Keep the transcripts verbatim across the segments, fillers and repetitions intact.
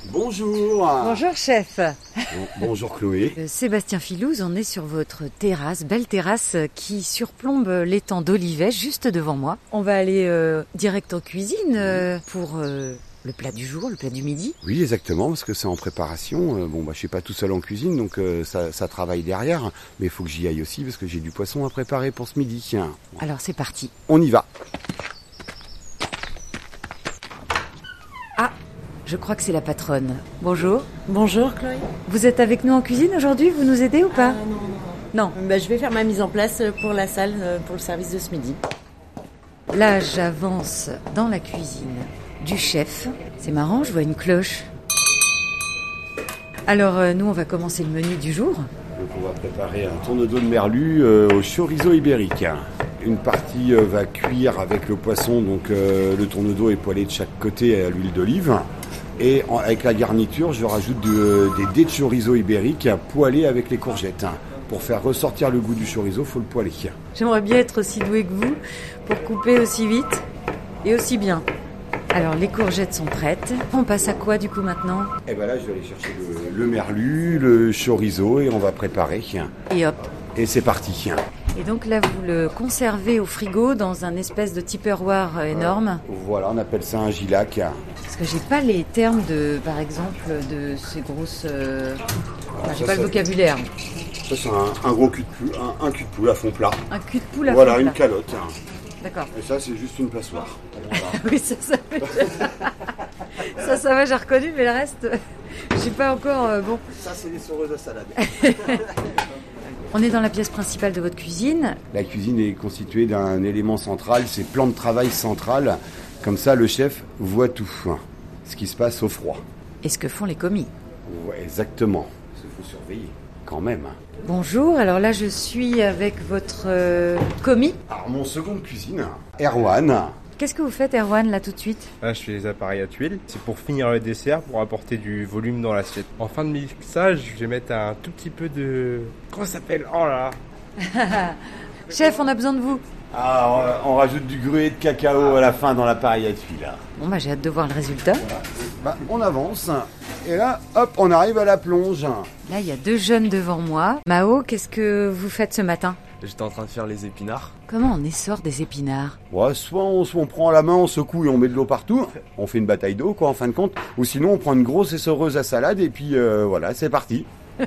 Bonjour. Bonjour chef. Bon, bonjour Chloé. Euh, Sébastien Filouze, on est sur votre terrasse, belle terrasse qui surplombe l'étang d'Olivet juste devant moi. On va aller euh, direct en cuisine euh, pour euh, le plat du jour, le plat du midi. Oui, exactement, parce que c'est en préparation. Euh, bon, bah, je suis pas tout seul en cuisine, donc euh, ça, ça travaille derrière. Mais il faut que j'y aille aussi, parce que j'ai du poisson à préparer pour ce midi. Tiens. Alors c'est parti. On y va. Ah, je crois que c'est la patronne. Bonjour. Bonjour Chloé. Vous êtes avec nous en cuisine aujourd'hui? Vous nous aidez ou pas? Ah, non, non, non. Bah, je vais faire ma mise en place pour la salle, pour le service de ce midi. Là, j'avance dans la cuisine du chef. C'est marrant, je vois une cloche. Alors, euh, nous, on va commencer le menu du jour. Donc on va préparer un tourne-dos de merlu euh, au chorizo ibérique. Une partie euh, va cuire avec le poisson, donc euh, le tourne-dos est poêlé de chaque côté à l'huile d'olive. Et en, avec la garniture, je rajoute de, des dés de chorizo ibérique poêlés avec les courgettes. Pour faire ressortir le goût du chorizo, il faut le poêler. J'aimerais bien être aussi douée que vous pour couper aussi vite et aussi bien. Alors, les courgettes sont prêtes. On passe à quoi du coup maintenant? Et ben là, je vais aller chercher le, le merlu, le chorizo et on va préparer. Et hop. Et c'est parti. Et donc là, vous le conservez au frigo dans un espèce de tupperware énorme. Euh, voilà, on appelle ça un gilac. Parce que j'ai pas les termes de, par exemple, de ces grosses... Euh... Enfin, j'ai ça, pas ça, le vocabulaire. Ça, c'est un, un gros cul de poule, un, un cul de poule à fond plat. Un cul de poule à voilà, fond plat. Voilà, une calotte. D'accord. Et ça, c'est juste une passoire. Voilà. Oui, ça, ça, ça, ça va, j'ai reconnu, mais le reste, j'ai pas encore... Euh, bon. Ça, c'est les soreuses à salade. On est dans la pièce principale de votre cuisine. La cuisine est constituée d'un élément central, c'est plan de travail central. Comme ça, le chef voit tout, ce qui se passe au froid. Et ce que font les commis. Ouais, exactement. Il faut surveiller, quand même. Bonjour, alors là, je suis avec votre euh, commis. Alors, mon second cuisine, Erwan. Qu'est-ce que vous faites, Erwan, là, tout de suite? Là, je fais les appareils à tuiles. C'est pour finir le dessert, pour apporter du volume dans l'assiette. En fin de mixage, je vais mettre un tout petit peu de... Comment ça s'appelle? Oh là là. Chef, on a besoin de vous. Ah, on, on rajoute du gruau de cacao à la fin dans l'appareil à tuiles. Bon, bah, j'ai hâte de voir le résultat. Voilà. Bah, on avance. Et là, hop, on arrive à la plonge. Là, il y a deux jeunes devant moi. Mao, qu'est-ce que vous faites ce matin? J'étais en train de faire les épinards. Comment on essore des épinards? Ouais, soit on, soit on prend la main, on secoue et on met de l'eau partout. On fait une bataille d'eau, quoi, en fin de compte. Ou sinon, on prend une grosse essoreuse à salade et puis euh, voilà, c'est parti.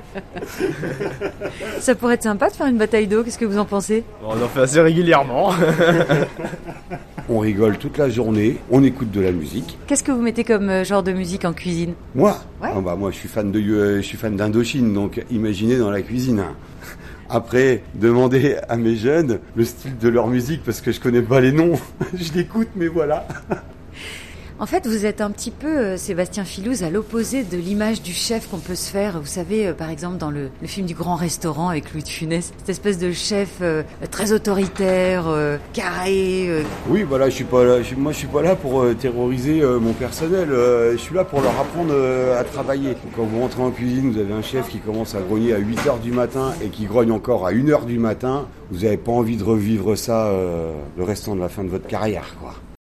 Ça pourrait être sympa de faire une bataille d'eau, qu'est-ce que vous en pensez? On en fait assez régulièrement. On rigole toute la journée, on écoute de la musique. Qu'est-ce que vous mettez comme euh, genre de musique en cuisine? Moi Ouais. ah bah moi je suis fan de euh, je suis fan d'Indochine, donc imaginez dans la cuisine. Après, demandez à mes jeunes le style de leur musique parce que je connais pas les noms. Je l'écoute, mais voilà. En fait, vous êtes un petit peu, euh, Sébastien Filouze, à l'opposé de l'image du chef qu'on peut se faire. Vous savez, euh, par exemple, dans le, le film du Grand Restaurant avec Louis de Funès, cette espèce de chef euh, très autoritaire, euh, carré. Euh... Oui, voilà, je suis pas là. Je, moi, je suis pas là pour euh, terroriser euh, mon personnel. Euh, je suis là pour leur apprendre euh, à travailler. Quand vous rentrez en cuisine, vous avez un chef qui commence à grogner à huit heures du matin et qui grogne encore à une heure du matin. Vous n'avez pas envie de revivre ça euh, le restant de la fin de votre carrière, quoi.